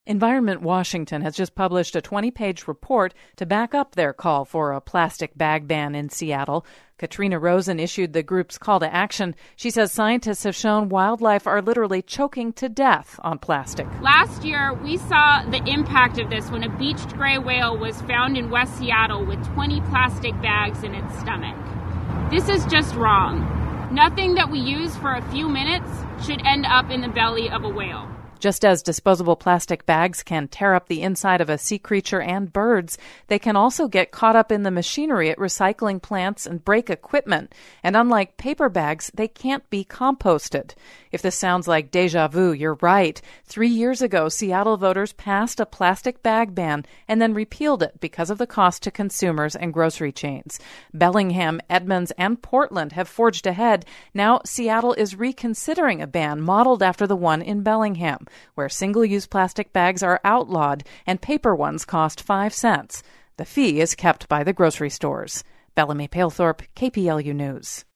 Environment Washington has just published a 20-page report to back up their call for a plastic bag ban in Seattle. Katrina Rosen issued the group's call to action. She says scientists have shown wildlife are literally choking to death on plastic. Last year, we saw the impact of this when a beached gray whale was found in West Seattle with 20 plastic bags in its stomach. This is just wrong. Nothing that we use for a few minutes should end up in the belly of a whale. Just as disposable plastic bags can tear up the inside of a sea creature and birds, they can also get caught up in the machinery at recycling plants and break equipment. And unlike paper bags, they can't be composted. If this sounds like deja vu, you're right. 3 years ago, Seattle voters passed a plastic bag ban and then repealed it because of the cost to consumers and grocery chains. Bellingham, Edmonds, and Portland have forged ahead. Now Seattle is reconsidering a ban modeled after the one in Bellingham, where single-use plastic bags are outlawed and paper ones cost 5 cents. The fee is kept by the grocery stores. Bellamy Palethorpe, KPLU News.